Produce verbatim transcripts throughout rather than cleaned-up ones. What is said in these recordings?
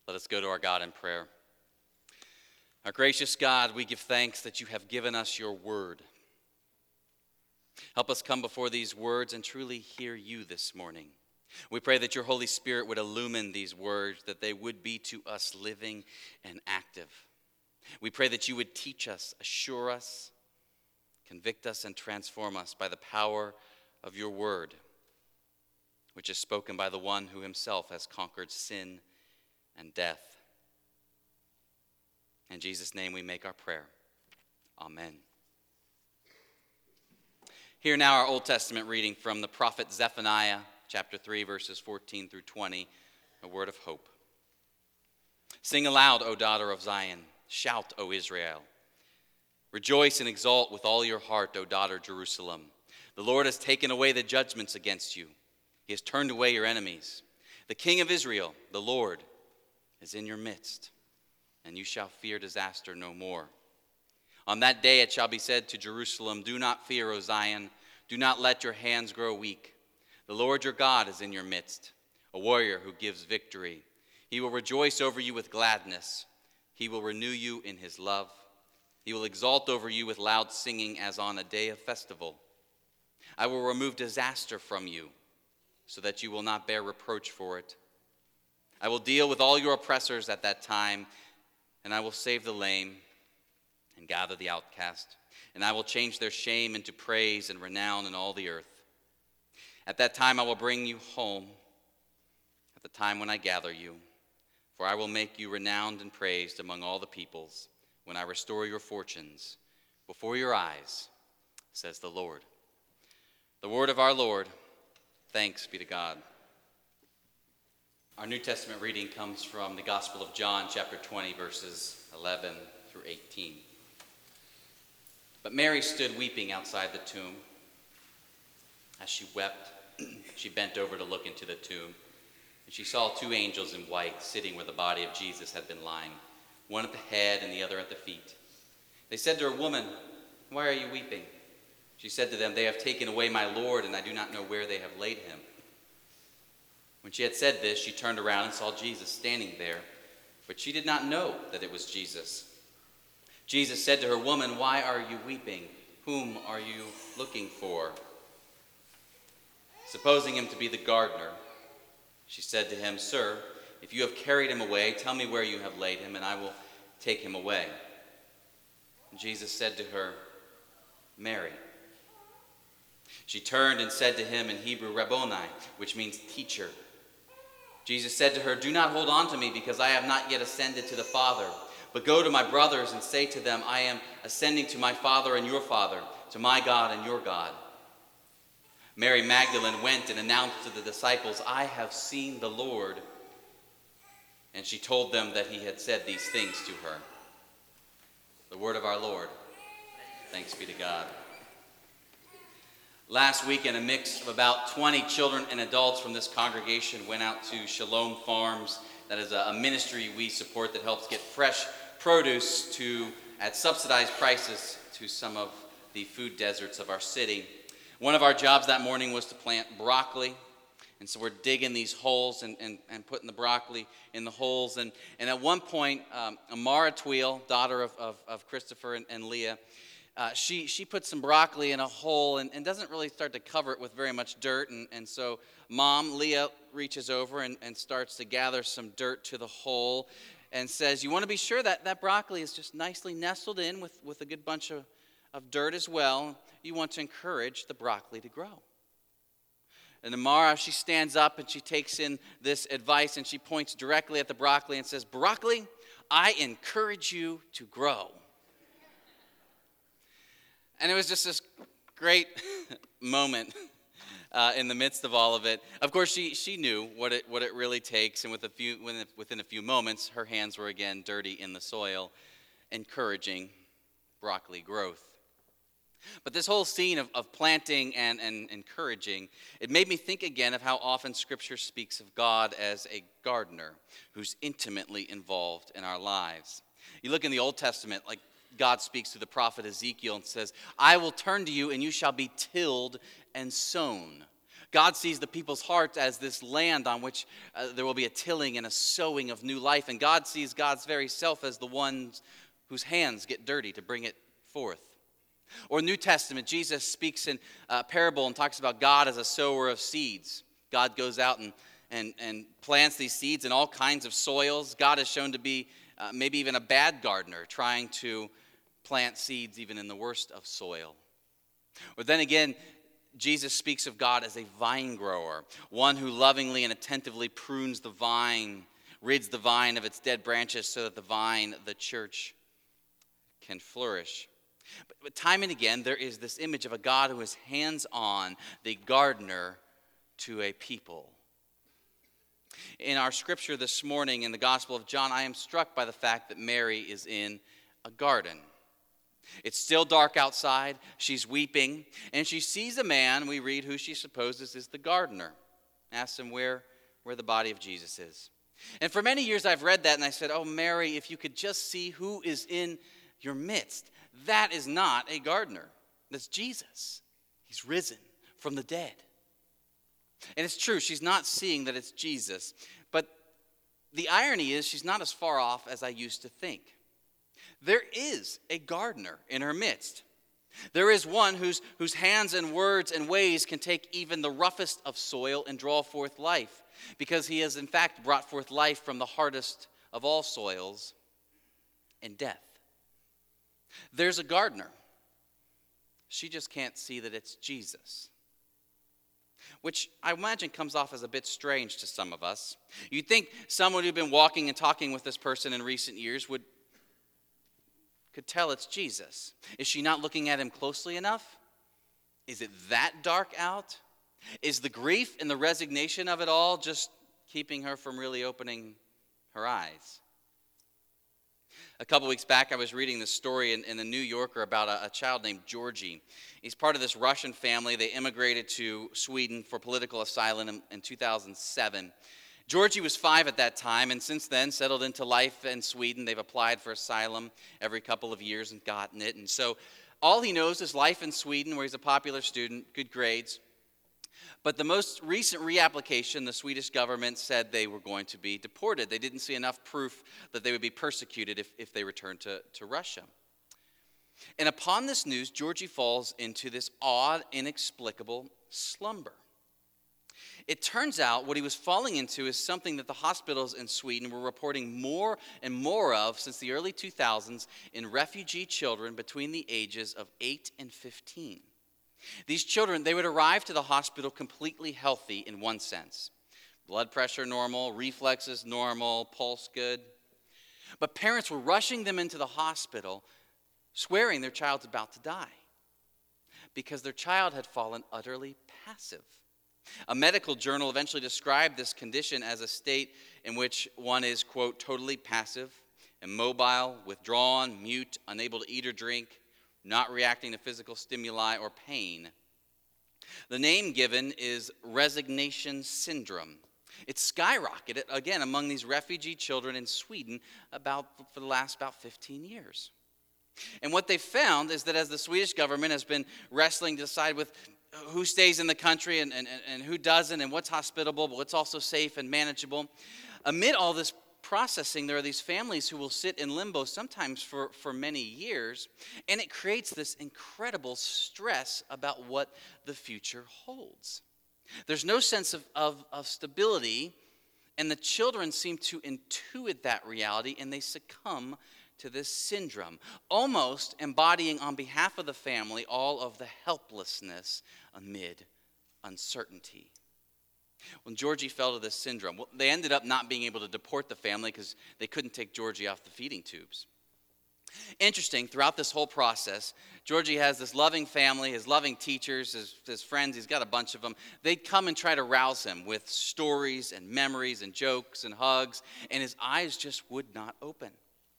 Let us go to our God in prayer. Our gracious God, we give thanks that you have given us your word. Help us come before these words and truly hear you this morning. We pray that your Holy Spirit would illumine these words, that they would be to us living and active. We pray that you would teach us, assure us, convict us, and transform us by the power of your word, which is spoken by the one who himself has conquered sin and death. In Jesus' name we make our prayer. Amen. Hear now our Old Testament reading from the prophet Zephaniah, chapter three, verses fourteen through twenty, a word of hope. Sing aloud, O daughter of Zion. Shout, O Israel. Rejoice and exult with all your heart, O daughter Jerusalem. The Lord has taken away the judgments against you. He has turned away your enemies. The King of Israel, the Lord, is in your midst, and you shall fear disaster no more. On that day it shall be said to Jerusalem, do not fear, O Zion. Do not let your hands grow weak. The Lord your God is in your midst, a warrior who gives victory. He will rejoice over you with gladness. He will renew you in his love. He will exult over you with loud singing as on a day of festival. I will remove disaster from you so that you will not bear reproach for it. I will deal with all your oppressors at that time, and I will save the lame and gather the outcast, and I will change their shame into praise and renown in all the earth. At that time I will bring you home, at the time when I gather you, for I will make you renowned and praised among all the peoples, when I restore your fortunes before your eyes, says the Lord. The word of our Lord. Thanks be to God. Our New Testament reading comes from the Gospel of John, chapter twenty, verses eleven through eighteen. But Mary stood weeping outside the tomb. As she wept, she bent over to look into the tomb, and she saw two angels in white sitting where the body of Jesus had been lying, one at the head and the other at the feet. They said to her, "Woman, why are you weeping?" She said to them, "They have taken away my Lord, and I do not know where they have laid him." When she had said this, she turned around and saw Jesus standing there, but she did not know that it was Jesus. Jesus said to her, "Woman, why are you weeping? Whom are you looking for?" Supposing him to be the gardener, she said to him, "Sir, if you have carried him away, tell me where you have laid him, and I will take him away." And Jesus said to her, "Mary." She turned and said to him in Hebrew, "Rabboni," which means teacher. Jesus said to her, "Do not hold on to me, because I have not yet ascended to the Father. But go to my brothers and say to them, I am ascending to my Father and your Father, to my God and your God." Mary Magdalene went and announced to the disciples, "I have seen the Lord." And she told them that he had said these things to her. The word of our Lord. Thanks be to God. Last weekend, a mix of about twenty children and adults from this congregation went out to Shalom Farms. That is a ministry we support that helps get fresh produce to at subsidized prices to some of the food deserts of our city. One of our jobs that morning was to plant broccoli. And so we're digging these holes and, and, and putting the broccoli in the holes. And, and at one point, um, Amara Tweel, daughter of, of, of Christopher and, and Leah, Uh, she she puts some broccoli in a hole and, and doesn't really start to cover it with very much dirt. And, and so Mom, Leah, reaches over and, and starts to gather some dirt to the hole and says, "You want to be sure that that broccoli is just nicely nestled in with, with a good bunch of, of dirt as well. You want to encourage the broccoli to grow." And Amara, she stands up and she takes in this advice and she points directly at the broccoli and says, "Broccoli, I encourage you to grow." And it was just this great moment uh, in the midst of all of it. Of course, she she knew what it what it really takes, and with a few within, within a few moments, her hands were again dirty in the soil, encouraging broccoli growth. But this whole scene of, of planting and, and encouraging, it made me think again of how often Scripture speaks of God as a gardener who's intimately involved in our lives. You look in the Old Testament, like God speaks to the prophet Ezekiel and says, "I will turn to you and you shall be tilled and sown." God sees the people's hearts as this land on which uh, there will be a tilling and a sowing of new life. And God sees God's very self as the ones whose hands get dirty to bring it forth. Or New Testament, Jesus speaks in a parable and talks about God as a sower of seeds. God goes out and, and, and plants these seeds in all kinds of soils. God is shown to be uh, maybe even a bad gardener, trying to plant seeds even in the worst of soil. Or then again, Jesus speaks of God as a vine grower, one who lovingly and attentively prunes the vine, rids the vine of its dead branches so that the vine, the church, can flourish. But, but time and again, there is this image of a God who is hands-on, the gardener to a people. In our scripture this morning in the Gospel of John, I am struck by the fact that Mary is in a garden. It's still dark outside. She's weeping, and she sees a man, we read, who she supposes is the gardener. Asks him where, where the body of Jesus is. And for many years I've read that, and I said, oh, Mary, if you could just see who is in your midst. That is not a gardener. That's Jesus. He's risen from the dead. And it's true, she's not seeing that it's Jesus. But the irony is she's not as far off as I used to think. There is a gardener in her midst. There is one whose, whose hands and words and ways can take even the roughest of soil and draw forth life, because he has in fact brought forth life from the hardest of all soils and death. There's a gardener. She just can't see that it's Jesus, which I imagine comes off as a bit strange to some of us. You'd think someone who'd been walking and talking with this person in recent years would could tell it's Jesus. Is she not looking at him closely enough? Is it that dark out? Is the grief and the resignation of it all just keeping her from really opening her eyes? A couple weeks back, I was reading this story in, in the New Yorker about a, a child named Georgie. He's part of this Russian family. They immigrated to Sweden for political asylum in, in two thousand seven. Georgie was five at that time, and since then settled into life in Sweden. They've applied for asylum every couple of years and gotten it. And so all he knows is life in Sweden, where he's a popular student, good grades. But the most recent reapplication, the Swedish government said they were going to be deported. They didn't see enough proof that they would be persecuted if, if they returned to, to Russia. And upon this news, Georgie falls into this odd, inexplicable slumber. It turns out what he was falling into is something that the hospitals in Sweden were reporting more and more of since the early two thousands in refugee children between the ages of eight and fifteen. These children, they would arrive to the hospital completely healthy in one sense. Blood pressure normal, reflexes normal, pulse good. But parents were rushing them into the hospital, swearing their child's about to die because their child had fallen utterly passive. A medical journal eventually described this condition as a state in which one is, quote, totally passive, immobile, withdrawn, mute, unable to eat or drink, not reacting to physical stimuli or pain. The name given is resignation syndrome. It skyrocketed, again, among these refugee children in Sweden about for the last about fifteen years. And what they found is that as the Swedish government has been wrestling to decide with who stays in the country and, and, and who doesn't, and what's hospitable, but what's also safe and manageable, amid all this processing, there are these families who will sit in limbo sometimes for, for many years, and it creates this incredible stress about what the future holds. There's no sense of, of, of stability, and the children seem to intuit that reality, and they succumb to this syndrome, almost embodying on behalf of the family all of the helplessness amid uncertainty. When Georgie fell to this syndrome, well, they ended up not being able to deport the family because they couldn't take Georgie off the feeding tubes. Interesting, throughout this whole process, Georgie has this loving family, his loving teachers, his, his friends, he's got a bunch of them. They'd come and try to rouse him with stories and memories and jokes and hugs, and his eyes just would not open.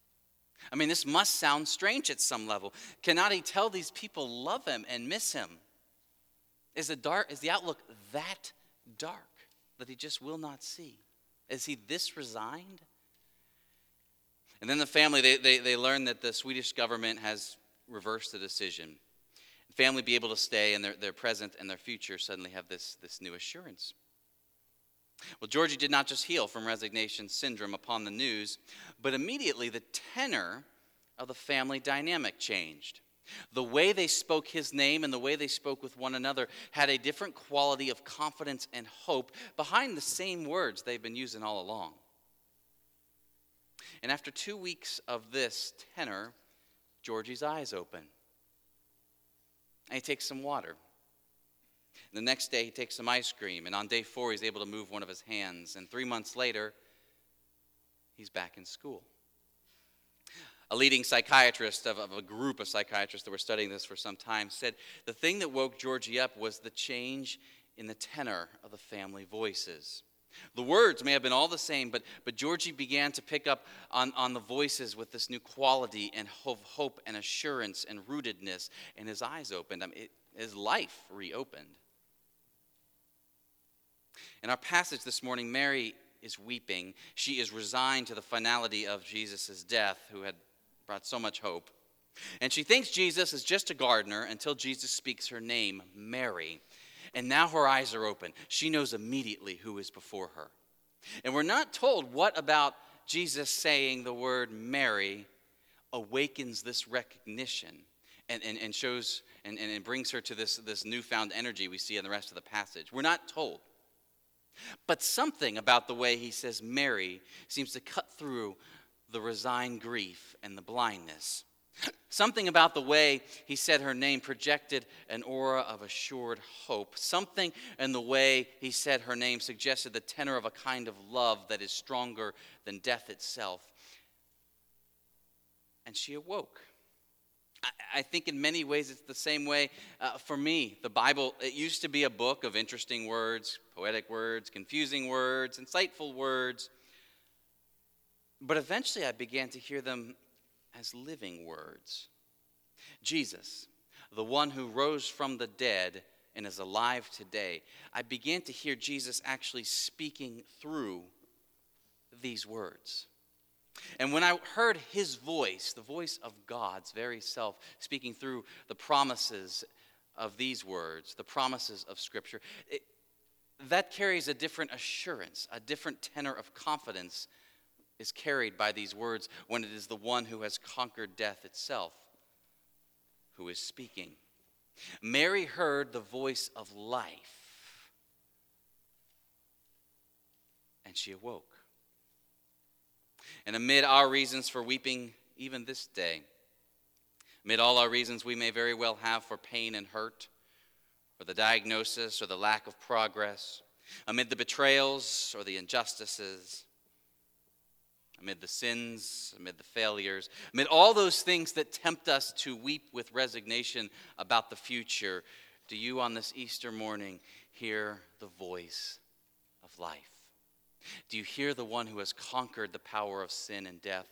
I mean, this must sound strange at some level. Cannot he tell these people love him and miss him? Is the dark, is the outlook that dark that he just will not see? Is he this resigned? And then the family, they, they, they learn that the Swedish government has reversed the decision. Family be able to stay, and their, their present and their future suddenly have this, this new assurance. Well, Georgie did not just heal from resignation syndrome upon the news, but immediately the tenor of the family dynamic changed. The way they spoke his name and the way they spoke with one another had a different quality of confidence and hope behind the same words they've been using all along. And after two weeks of this tenor, Georgie's eyes open. And he takes some water. The next day, he takes some ice cream. And on day four, he's able to move one of his hands. And three months later, he's back in school. A leading psychiatrist of, of a group of psychiatrists that were studying this for some time said the thing that woke Georgie up was the change in the tenor of the family voices. The words may have been all the same, but, but Georgie began to pick up on, on the voices with this new quality and hope, hope and assurance and rootedness, and his eyes opened. I mean, it, his life reopened. In our passage this morning, Mary is weeping. She is resigned to the finality of Jesus' death, who had brought so much hope. And she thinks Jesus is just a gardener until Jesus speaks her name, Mary. And now her eyes are open. She knows immediately who is before her. And we're not told what about Jesus saying the word Mary awakens this recognition and, and, and shows and, and it brings her to this, this newfound energy we see in the rest of the passage. We're not told. But something about the way he says Mary seems to cut through the resigned grief and the blindness. Something about the way he said her name projected an aura of assured hope. Something in the way he said her name suggested the tenor of a kind of love that is stronger than death itself. And she awoke. I, I think in many ways it's the same way uh, for me. The Bible, it used to be a book of interesting words, poetic words, confusing words, insightful words. But eventually I began to hear them as living words. Jesus, the one who rose from the dead and is alive today, I began to hear Jesus actually speaking through these words. And when I heard his voice, the voice of God's very self, speaking through the promises of these words, the promises of Scripture, it, that carries a different assurance, a different tenor of confidence is carried by these words when it is the one who has conquered death itself who is speaking. Mary heard the voice of life, and she awoke. And amid our reasons for weeping even this day, amid all our reasons we may very well have for pain and hurt, or the diagnosis or the lack of progress, amid the betrayals or the injustices, amid the sins, amid the failures, amid all those things that tempt us to weep with resignation about the future, do you on this Easter morning hear the voice of life? Do you hear the one who has conquered the power of sin and death?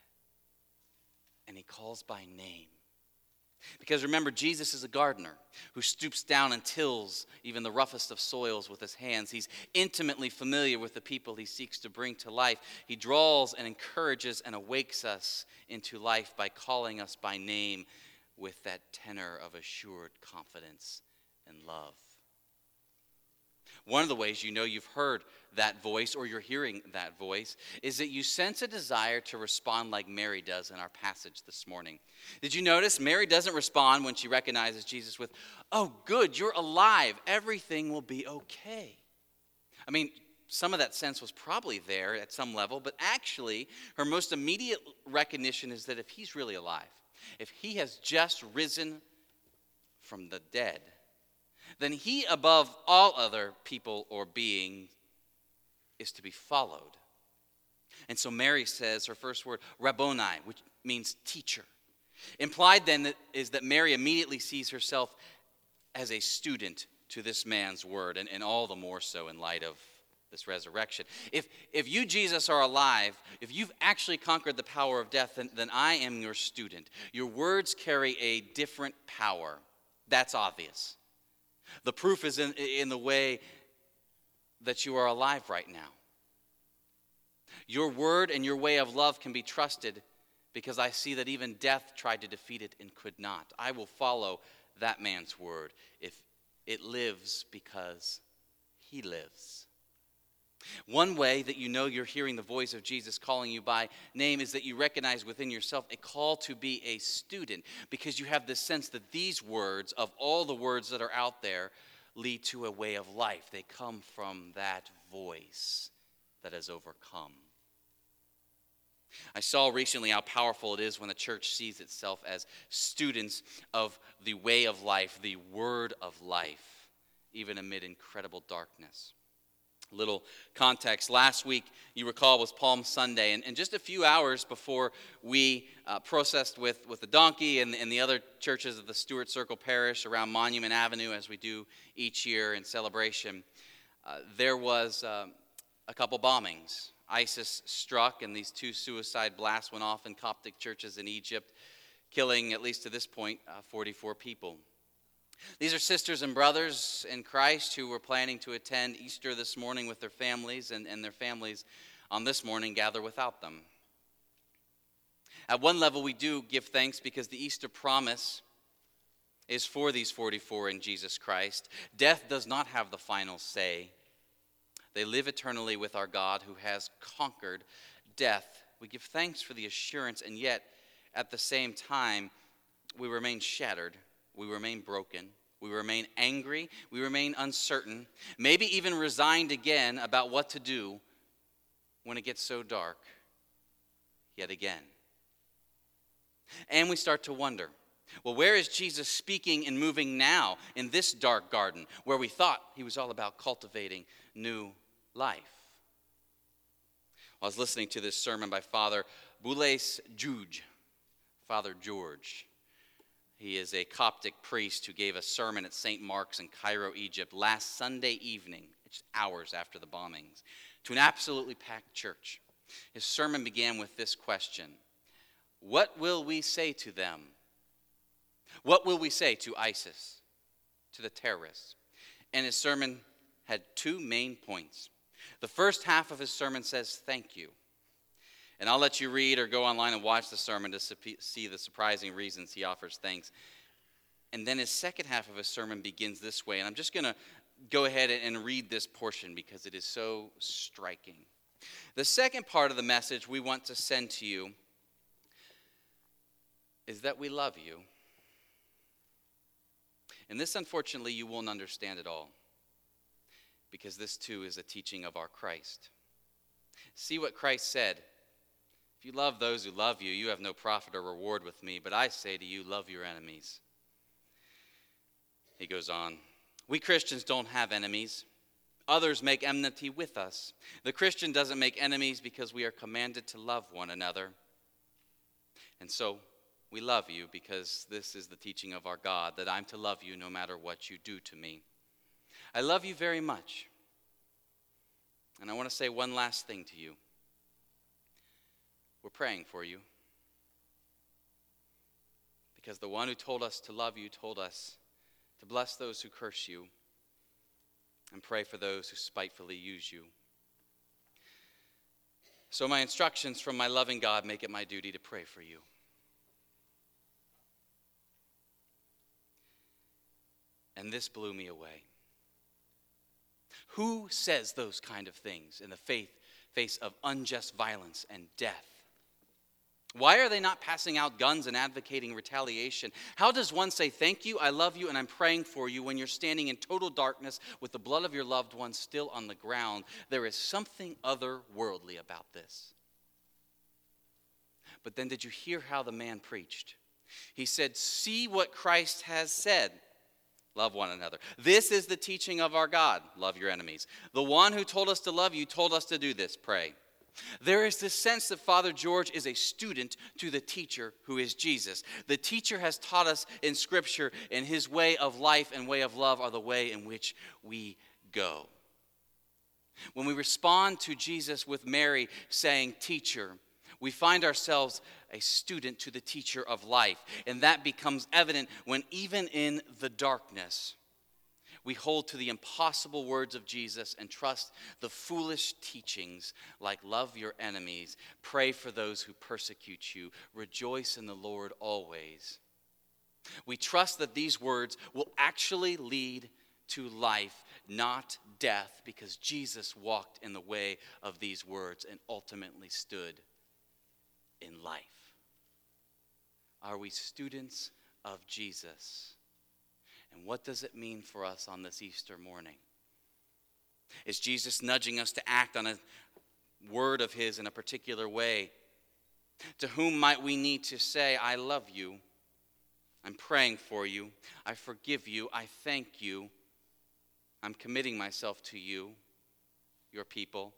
And he calls by name. Because remember, Jesus is a gardener who stoops down and tills even the roughest of soils with his hands. He's intimately familiar with the people he seeks to bring to life. He draws and encourages and awakes us into life by calling us by name with that tenor of assured confidence and love. One of the ways you know you've heard that voice or you're hearing that voice is that you sense a desire to respond like Mary does in our passage this morning. Did you notice Mary doesn't respond when she recognizes Jesus with, "Oh, good, you're alive. Everything will be okay." I mean, some of that sense was probably there at some level, but actually her most immediate recognition is that if he's really alive, if he has just risen from the dead, then he, above all other people or beings, is to be followed. And so Mary says her first word, Rabboni, which means teacher. Implied then that is that Mary immediately sees herself as a student to this man's word, and, and all the more so in light of this resurrection. If, if you, Jesus, are alive, if you've actually conquered the power of death, then, then I am your student. Your words carry a different power. That's obvious. The proof is in, in the way that you are alive right now. Your word and your way of love can be trusted because I see that even death tried to defeat it and could not. I will follow that man's word if it lives because he lives. One way that you know you're hearing the voice of Jesus calling you by name is that you recognize within yourself a call to be a student, because you have this sense that these words, of all the words that are out there, lead to a way of life. They come from that voice that has overcome. I saw recently how powerful it is when the church sees itself as students of the way of life, the word of life, even amid incredible darkness. Little context. Last week, you recall, was Palm Sunday, and, and just a few hours before we uh, processed with, with the donkey and, and the other churches of the Stewart Circle Parish around Monument Avenue, as we do each year in celebration, uh, there was uh, a couple bombings. ISIS struck, and these two suicide blasts went off in Coptic churches in Egypt, killing, at least to this point, uh, forty-four people. These are sisters and brothers in Christ who were planning to attend Easter this morning with their families, and, and their families on this morning gather without them. At one level, we do give thanks because the Easter promise is for these forty-four in Jesus Christ. Death does not have the final say. They live eternally with our God who has conquered death. We give thanks for the assurance, and yet, at the same time, we remain shattered. We remain broken. We remain angry. We remain uncertain, maybe even resigned again about what to do when it gets so dark yet again. And we start to wonder, well, where is Jesus speaking and moving now in this dark garden where we thought he was all about cultivating new life? I was listening to this sermon by Father Boulais Juge, Father George. He is a Coptic priest who gave a sermon at Saint Mark's in Cairo, Egypt, last Sunday evening, just hours after the bombings, to an absolutely packed church. His sermon began with this question: what will we say to them? What will we say to ISIS, to the terrorists? And his sermon had two main points. The first half of his sermon says, thank you. And I'll let you read or go online and watch the sermon to see the surprising reasons he offers thanks. And then his second half of his sermon begins this way. And I'm just going to go ahead and read this portion because it is so striking. The second part of the message we want to send to you is that we love you. And this, unfortunately, you won't understand at all, because this too is a teaching of our Christ. See what Christ said: if you love those who love you, you have no profit or reward with me, but I say to you, love your enemies. He goes on, we Christians don't have enemies. Others make enmity with us. The Christian doesn't make enemies because we are commanded to love one another. And so we love you because this is the teaching of our God, that I'm to love you no matter what you do to me. I love you very much. And I want to say one last thing to you. We're praying for you. Because the one who told us to love you told us to bless those who curse you and pray for those who spitefully use you. So my instructions from my loving God make it my duty to pray for you. And this blew me away. Who says those kind of things in the faith, face of unjust violence and death? Why are they not passing out guns and advocating retaliation? How does one say, thank you, I love you, and I'm praying for you when you're standing in total darkness with the blood of your loved one still on the ground? There is something otherworldly about this. But then did you hear how the man preached? He said, see what Christ has said. Love one another. This is the teaching of our God. Love your enemies. The one who told us to love you told us to do this. Pray. There is this sense that Father George is a student to the teacher who is Jesus. The teacher has taught us in Scripture, and his way of life and way of love are the way in which we go. When we respond to Jesus with Mary saying, teacher, we find ourselves a student to the teacher of life. And that becomes evident when even in the darkness, we hold to the impossible words of Jesus and trust the foolish teachings like love your enemies, pray for those who persecute you, rejoice in the Lord always, We trust that these words will actually lead to life, not death, because Jesus walked in the way of these words and ultimately stood in life. Are we students of Jesus? And what does it mean for us on this Easter morning? Is Jesus nudging us to act on a word of his in a particular way? To whom might we need to say, I love you, I'm praying for you, I forgive you, I thank you, I'm committing myself to you, your people?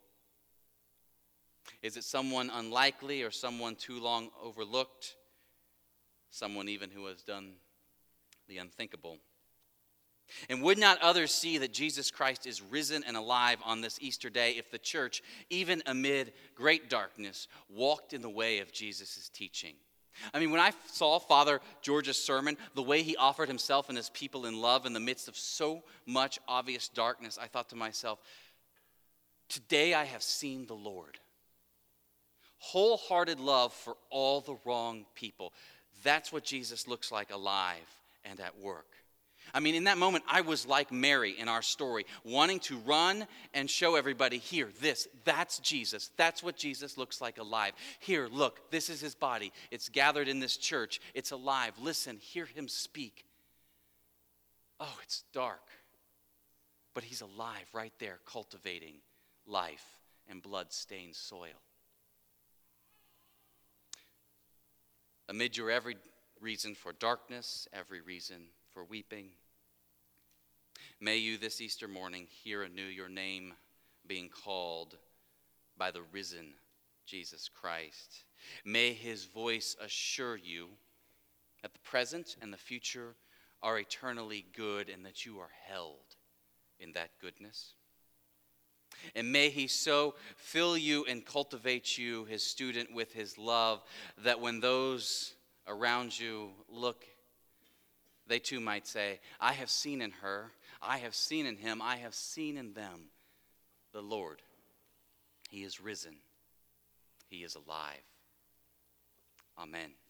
Is it someone unlikely or someone too long overlooked? Someone even who has done the unthinkable? And would not others see that Jesus Christ is risen and alive on this Easter day if the church, even amid great darkness, walked in the way of Jesus' teaching? I mean, when I saw Father George's sermon, the way he offered himself and his people in love in the midst of so much obvious darkness, I thought to myself, today I have seen the Lord. Wholehearted love for all the wrong people. That's what Jesus looks like alive and at work. I mean, in that moment, I was like Mary in our story, wanting to run and show everybody, here, this, that's Jesus. That's what Jesus looks like alive. Here, look, this is his body. It's gathered in this church. It's alive. Listen, hear him speak. Oh, it's dark. But he's alive right there, cultivating life and blood-stained soil. Amid your every reason for darkness, every reason for weeping, may you this Easter morning hear anew your name being called by the risen Jesus Christ. May his voice assure you that the present and the future are eternally good and that you are held in that goodness. And may he so fill you and cultivate you, his student, with his love, that when those around you look, they too might say, I have seen in her, I have seen in him, I have seen in them the Lord. He is risen. He is alive. Amen.